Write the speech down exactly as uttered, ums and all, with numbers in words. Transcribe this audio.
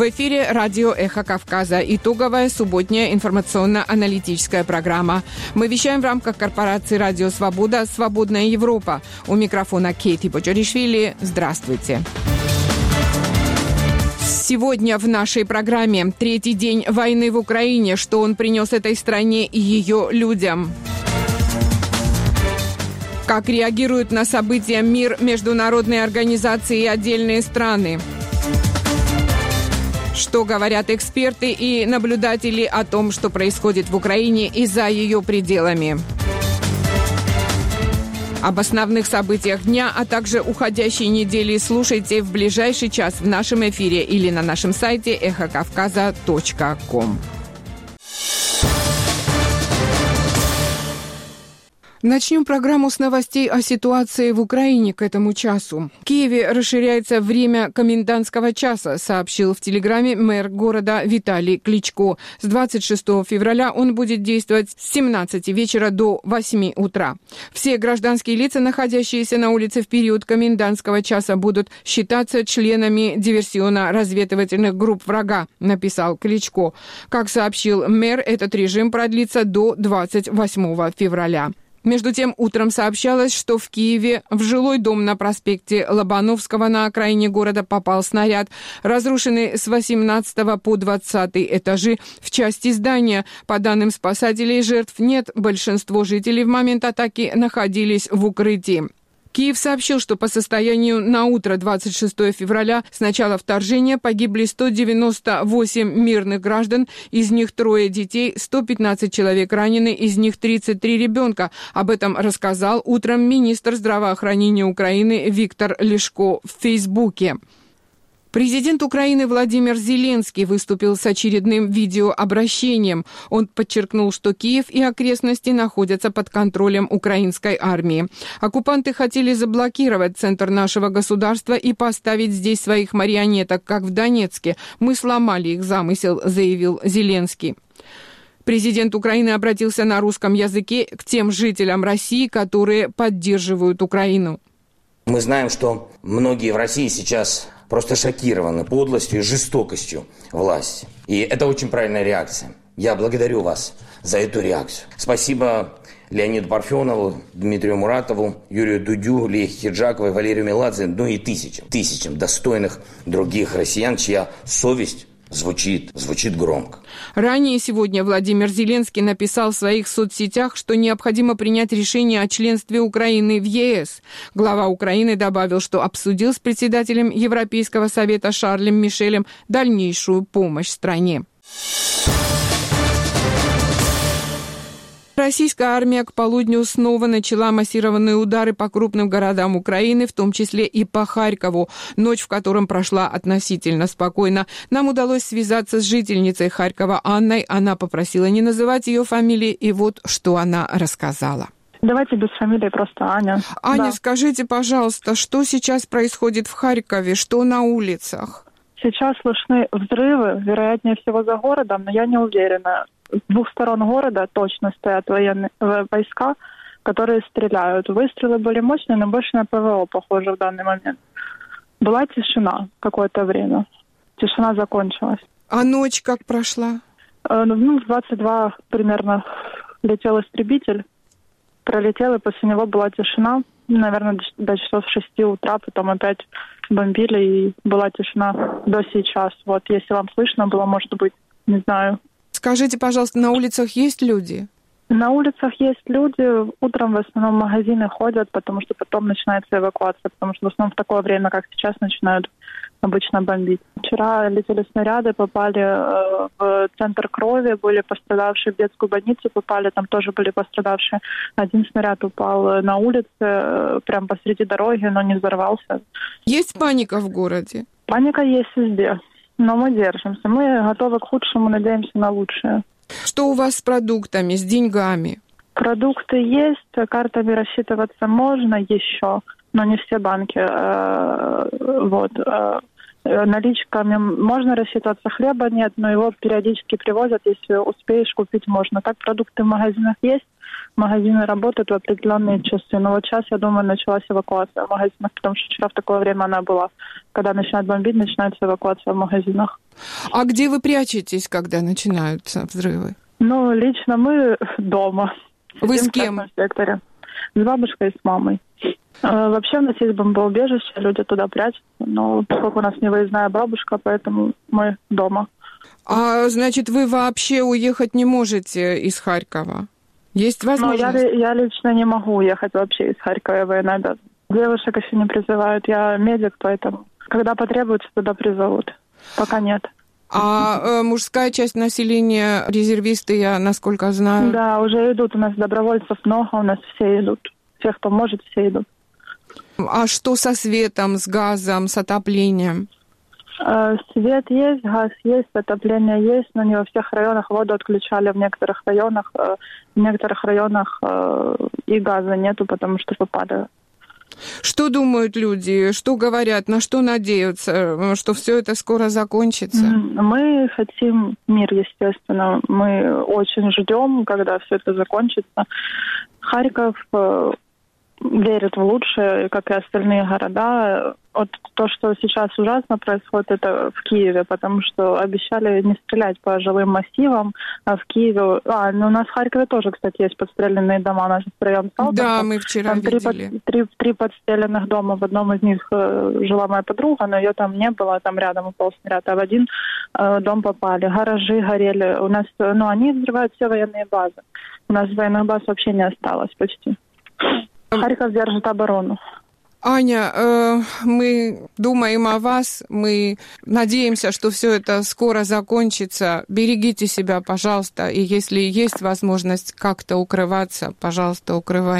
В эфире радио «Эхо Кавказа». Итоговая субботняя информационно-аналитическая программа. Мы вещаем в рамках корпорации «Радио Свобода. Свободная Европа». У микрофона Кейти Почаришвили. Здравствуйте. Сегодня в нашей программе третий день войны в Украине. Что он принес этой стране и ее людям? Как реагируют на события мир, международные организации и отдельные страны? Что говорят эксперты и наблюдатели о том, что происходит в Украине и за ее пределами? Об основных событиях дня, а также уходящей недели слушайте в ближайший час в нашем эфире или на нашем сайте эхо кавказа точка ком. Начнем программу с новостей о ситуации в Украине к этому часу. В Киеве расширяется время комендантского часа, сообщил в Телеграме мэр города Виталий Кличко. С двадцать шестого февраля он будет действовать с семнадцати вечера до восьми утра. Все гражданские лица, находящиеся на улице в период комендантского часа, будут считаться членами диверсионно-разведывательных групп врага, написал Кличко. Как сообщил мэр, этот режим продлится до двадцать восьмого февраля. Между тем, утром сообщалось, что в Киеве в жилой дом на проспекте Лобановского на окраине города попал снаряд. Разрушены с восемнадцатого по двадцатый этажи в части здания. По данным спасателей, жертв нет. Большинство жителей в момент атаки находились в укрытии. Киев сообщил, что по состоянию на утро двадцать шестого февраля с начала вторжения погибли сто девяносто восемь мирных граждан, из них трое детей, сто пятнадцать человек ранены, из них тридцать три ребенка. Об этом рассказал утром министр здравоохранения Украины Виктор Лешко в Фейсбуке. Президент Украины Владимир Зеленский выступил с очередным видеообращением. Он подчеркнул, что Киев и окрестности находятся под контролем украинской армии. Оккупанты хотели заблокировать центр нашего государства и поставить здесь своих марионеток, как в Донецке. Мы сломали их замысел, заявил Зеленский. Президент Украины обратился на русском языке к тем жителям России, которые поддерживают Украину. Мы знаем, что многие в России сейчас просто шокированы подлостью и жестокостью власти. И это очень правильная реакция. Я благодарю вас за эту реакцию. Спасибо Леониду Парфенову, Дмитрию Муратову, Юрию Дудю, Лехе Хиджаковой, Валерию Меладзе, ну и тысячам, тысячам достойных других россиян, чья совесть Звучит, звучит громко. Ранее сегодня Владимир Зеленский написал в своих соцсетях, что необходимо принять решение о членстве Украины в ЕС. Глава Украины добавил, что обсудил с председателем Европейского совета Шарлем Мишелем дальнейшую помощь стране. Российская армия к полудню снова начала массированные удары по крупным городам Украины, в том числе и по Харькову. Ночь, в котором прошла относительно спокойно. Нам удалось связаться с жительницей Харькова Анной. Она попросила не называть ее фамилии, и вот что она рассказала. Давайте без фамилии, просто Аня. Аня, да. Скажите, пожалуйста, что сейчас происходит в Харькове, что на улицах? Сейчас слышны взрывы, вероятнее всего за городом, но я не уверена. С двух сторон города точно стоят военные войска, которые стреляют. Выстрелы были мощные, но больше на ПВО похоже в данный момент. Была тишина какое-то время. Тишина закончилась. А ночь как прошла? Ну, в двадцать два примерно летел истребитель. Пролетел, и после него была тишина. Наверное, до часов шести утра, потом опять бомбили, и была тишина до сейчас. Вот, если вам слышно было, может быть, не знаю. Скажите, пожалуйста, на улицах есть люди? На улицах есть люди. Утром в основном магазины ходят, потому что потом начинается эвакуация, потому что в основном в такое время, как сейчас, начинают обычно бомбить. Вчера летели снаряды, попали э, в центр крови, были пострадавшие, в детскую больницу попали, там тоже были пострадавшие. Один снаряд упал на улице, э, прямо посреди дороги, но не взорвался. Есть паника в городе? Паника есть везде, но мы держимся. Мы готовы к худшему, надеемся на лучшее. Что у вас с продуктами, с деньгами? Продукты есть, картами рассчитываться можно еще, но не все банки. Вот. Наличками можно рассчитываться, хлеба нет, но его периодически привозят, если успеешь купить можно. Так продукты в магазинах есть, магазины работают в определенные часы. Но вот сейчас, я думаю, началась эвакуация в магазинах, потому что вчера в такое время она была. Когда начинает бомбить, начинается эвакуация в магазинах. А где вы прячетесь, когда начинаются взрывы? Ну, лично мы дома. Вы с кем? В секторе. С бабушкой и с мамой. Вообще у нас есть бомбоубежище, люди туда прячутся, но поскольку у нас не выездная бабушка, поэтому мы дома. А значит, вы вообще уехать не можете из Харькова? Есть возможность? Ну, я, я лично не могу уехать вообще из Харькова, я военнообязанная. Девушек еще не призывают, я медик, поэтому когда потребуется, туда призовут. Пока нет. А э, мужская часть населения, резервисты, я насколько знаю... Да, уже идут, у нас добровольцев много, у нас все идут. Все, кто может, все идут. А что со светом, с газом, с отоплением? Э, свет есть, газ есть, отопление есть, но не во всех районах. Воду отключали в некоторых районах. Э, в некоторых районах э, и газа нету, потому что попали. Что думают люди, что говорят, на что надеются, что все это скоро закончится? Мы хотим мир, естественно. Мы очень ждем, когда все это закончится. Харьков э, верит в лучшее, как и остальные города. Вот то, что сейчас ужасно происходит, это в Киеве, потому что обещали не стрелять по жилым массивам, а в Киеве... А, ну у нас в Харькове тоже, кстати, есть подстреленные дома, у нас есть район Салтовка. Да, мы вчера там видели. Три, три, три подстреленных дома, в одном из них э, жила моя подруга, но ее там не было, там рядом упал снаряд, а в один э, дом попали. Гаражи горели. У нас, ну, они взрывают все военные базы. У нас военных баз вообще не осталось почти. Харьков держит оборону. Аня, э, мы думаем о вас, мы надеемся, что все это скоро закончится. Берегите себя, пожалуйста, и если есть возможность как-то укрываться, пожалуйста, укрывайтесь.